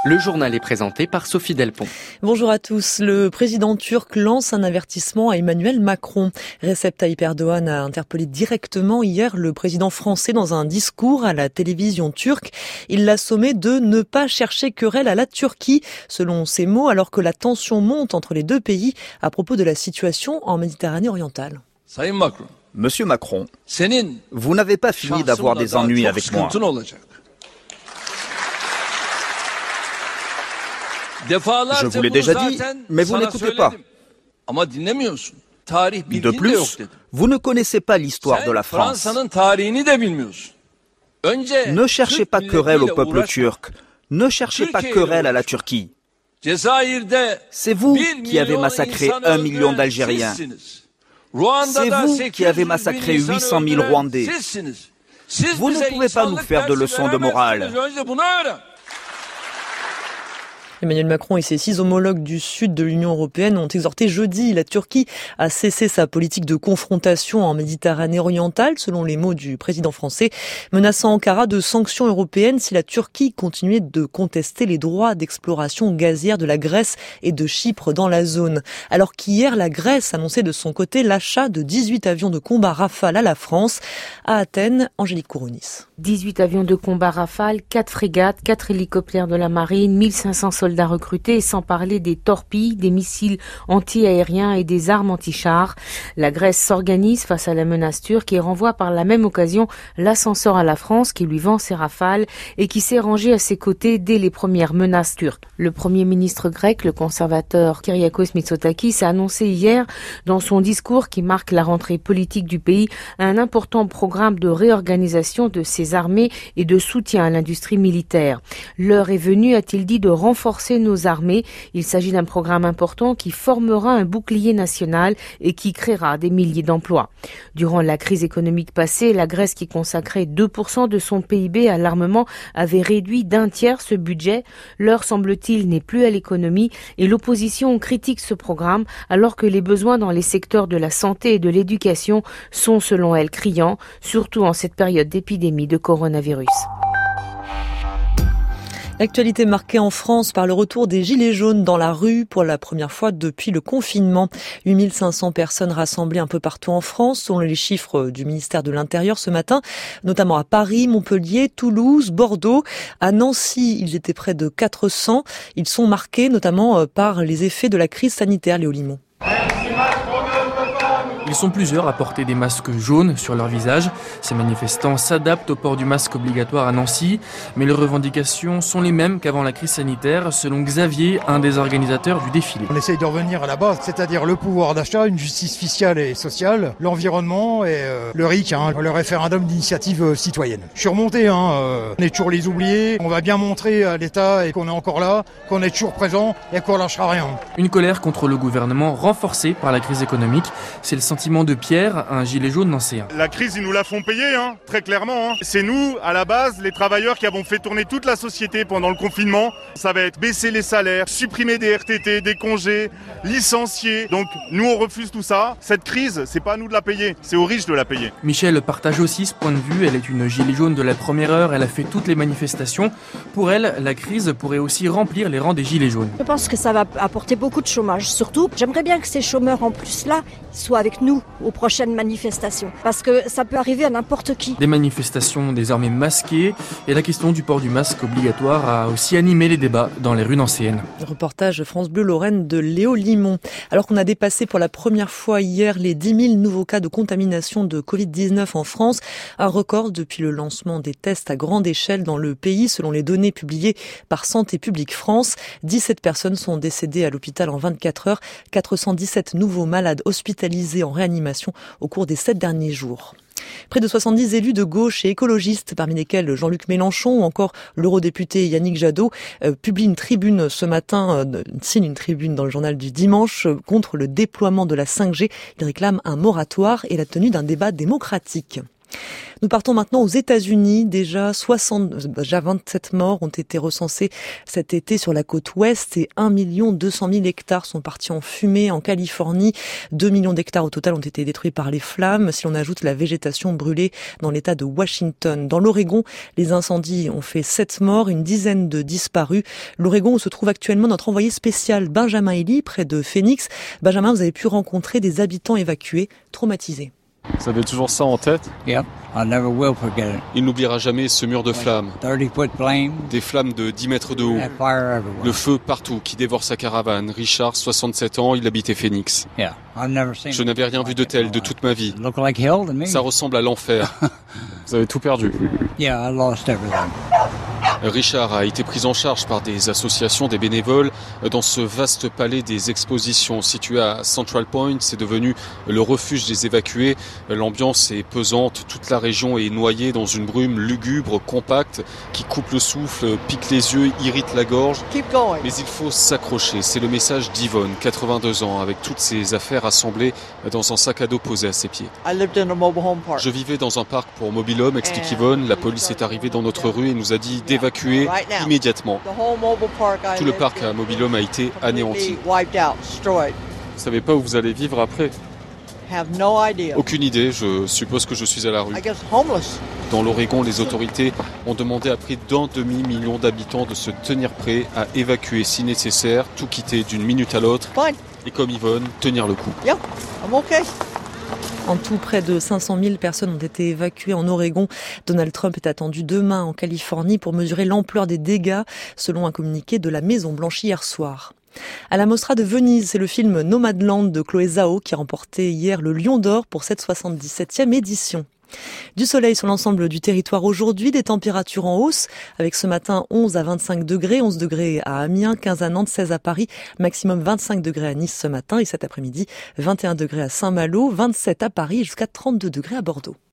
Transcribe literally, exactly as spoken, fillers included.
Le journal est présenté par Sophie Delpont. Bonjour à tous. Le président turc lance un avertissement à Emmanuel Macron. Recep Tayyip Erdogan a interpellé directement hier le président français dans un discours à la télévision turque. Il l'a sommé de ne pas chercher querelle à la Turquie, selon ses mots, alors que la tension monte entre les deux pays à propos de la situation en Méditerranée orientale. Monsieur Macron, vous n'avez pas fini d'avoir des ennuis avec moi. Je vous l'ai déjà dit, mais vous n'écoutez pas. De plus, vous ne connaissez pas l'histoire de la France. Ne cherchez pas querelle au peuple turc. Ne cherchez pas querelle à la Turquie. C'est vous qui avez massacré un million d'Algériens. C'est vous qui avez massacré huit cent mille Rwandais. Vous ne pouvez pas nous faire de leçons de morale. Emmanuel Macron et ses six homologues du sud de l'Union européenne ont exhorté jeudi la Turquie à cesser sa politique de confrontation en Méditerranée orientale, selon les mots du président français, menaçant Ankara de sanctions européennes si la Turquie continuait de contester les droits d'exploration gazière de la Grèce et de Chypre dans la zone. Alors qu'hier, la Grèce annonçait de son côté l'achat de dix-huit avions de combat Rafale à la France. À Athènes, Angélique Kourounis. dix-huit avions de combat Rafale, quatre frégates, quatre hélicoptères de la marine, mille cinq cents soldats recrutés, sans parler des torpilles, des missiles anti-aériens et des armes anti-chars. La Grèce s'organise face à la menace turque et renvoie par la même occasion l'ascenseur à la France qui lui vend ses Rafales et qui s'est rangé à ses côtés dès les premières menaces turques. Le premier ministre grec, le conservateur Kyriakos Mitsotakis, a annoncé hier dans son discours qui marque la rentrée politique du pays un important programme de réorganisation de ses armées et de soutien à l'industrie militaire. L'heure est venue, a-t-il dit, de renforcer nos armées. Il s'agit d'un programme important qui formera un bouclier national et qui créera des milliers d'emplois. Durant la crise économique passée, la Grèce, qui consacrait deux pour cent de son P I B à l'armement, avait réduit d'un tiers ce budget. L'heure, semble-t-il, n'est plus à l'économie et l'opposition critique ce programme alors que les besoins dans les secteurs de la santé et de l'éducation sont, selon elle, criants, surtout en cette période d'épidémie de coronavirus. L'actualité marquée en France par le retour des Gilets jaunes dans la rue pour la première fois depuis le confinement. huit mille cinq cents personnes rassemblées un peu partout en France, selon les chiffres du ministère de l'Intérieur ce matin, notamment à Paris, Montpellier, Toulouse, Bordeaux. À Nancy, ils étaient près de quatre cents. Ils sont marqués notamment par les effets de la crise sanitaire, Léo Limon. Ils sont plusieurs à porter des masques jaunes sur leur visage. Ces manifestants s'adaptent au port du masque obligatoire à Nancy, mais les revendications sont les mêmes qu'avant la crise sanitaire, selon Xavier, un des organisateurs du défilé. On essaye de revenir à la base, c'est-à-dire le pouvoir d'achat, une justice fiscale et sociale, l'environnement et euh, le R I C, hein, le référendum d'initiative euh, citoyenne. Je suis remonté, hein, euh, on est toujours les oubliés, on va bien montrer à l'État et qu'on est encore là, qu'on est toujours présent et qu'on lâchera rien. Une colère contre le gouvernement renforcée par la crise économique, c'est le sentiment de Pierre, un gilet jaune nancéen. La crise, ils nous la font payer, hein, très clairement. Hein. C'est nous, à la base, les travailleurs qui avons fait tourner toute la société pendant le confinement. Ça va être baisser les salaires, supprimer des R T T, des congés, licencier. Donc nous, on refuse tout ça. Cette crise, c'est pas à nous de la payer, c'est aux riches de la payer. Michel partage aussi ce point de vue. Elle est une gilet jaune de la première heure. Elle a fait toutes les manifestations. Pour elle, la crise pourrait aussi remplir les rangs des gilets jaunes. Je pense que ça va apporter beaucoup de chômage. Surtout, j'aimerais bien que ces chômeurs en plus là soient avec nous aux prochaines manifestations. Parce que ça peut arriver à n'importe qui. Des manifestations désormais masquées et la question du port du masque obligatoire a aussi animé les débats dans les rues nancéennes. Reportage France Bleu Lorraine de Léo Limon. Alors qu'on a dépassé pour la première fois hier les dix mille nouveaux cas de contamination de covid dix-neuf en France, un record depuis le lancement des tests à grande échelle dans le pays selon les données publiées par Santé publique France. dix-sept personnes sont décédées à l'hôpital en vingt-quatre heures, quatre cent dix-sept nouveaux malades hospitalisés en réanimation au cours des sept derniers jours. Près de soixante-dix élus de gauche et écologistes, parmi lesquels Jean-Luc Mélenchon ou encore l'eurodéputé Yannick Jadot, euh, publient une tribune ce matin, euh, signent une tribune dans le journal du dimanche euh, contre le déploiement de la cinq G. Ils réclament un moratoire et la tenue d'un débat démocratique. Nous partons maintenant aux États-Unis. Déjà soixante, déjà vingt-sept morts ont été recensés cet été sur la côte ouest et un million deux cent mille hectares sont partis en fumée en Californie. deux millions d'hectares au total ont été détruits par les flammes. Si l'on ajoute la végétation brûlée dans l'État de Washington. Dans l'Oregon, les incendies ont fait sept morts, une dizaine de disparus. L'Oregon où se trouve actuellement notre envoyé spécial Benjamin Elie, près de Phoenix. Benjamin, vous avez pu rencontrer des habitants évacués, traumatisés. Vous avez toujours ça en tête? Yep, I never will forget it. Il n'oubliera jamais ce mur de flammes. thirty foot flame. Des flammes de dix mètres de haut. Fire le feu partout qui dévore sa caravane. Richard, soixante-sept ans, il habitait Phoenix. Yeah, I've never seen Je n'avais rien vu de tel de toute ma vie. Look like hell to me. Ça ressemble à l'enfer. Vous avez tout perdu. Yeah, I lost everything. Richard a été pris en charge par des associations, des bénévoles, dans ce vaste palais des expositions situé à Central Point. C'est devenu le refuge des évacués. L'ambiance est pesante, toute la région est noyée dans une brume lugubre, compacte, qui coupe le souffle, pique les yeux, irrite la gorge. Mais il faut s'accrocher. C'est le message d'Yvonne, quatre-vingt-deux ans, avec toutes ses affaires assemblées dans un sac à dos posé à ses pieds. Je vivais dans un parc pour mobile home, explique Yvonne. La police est arrivée dans notre rue et nous a dit d'évacuer immédiatement. Tout le parc à mobile home a été anéanti. Vous ne savez pas où vous allez vivre après? Aucune idée, je suppose que je suis à la rue. Dans l'Oregon, les autorités ont demandé à près d'un demi-million d'habitants de se tenir prêts à évacuer si nécessaire, tout quitter d'une minute à l'autre. Et comme Yvonne, tenir le coup. En tout, près de cinq cent mille personnes ont été évacuées en Oregon. Donald Trump est attendu demain en Californie pour mesurer l'ampleur des dégâts, selon un communiqué de la Maison-Blanche hier soir. À la Mostra de Venise, c'est le film Nomadland de Chloé Zhao qui a remporté hier le Lion d'Or pour cette soixante-dix-septième édition. Du soleil sur l'ensemble du territoire aujourd'hui, des températures en hausse, avec ce matin onze à vingt-cinq degrés, onze degrés à Amiens, quinze à Nantes, seize à Paris, maximum vingt-cinq degrés à Nice ce matin et cet après-midi, vingt et un degrés à Saint-Malo, vingt-sept à Paris jusqu'à trente-deux degrés à Bordeaux.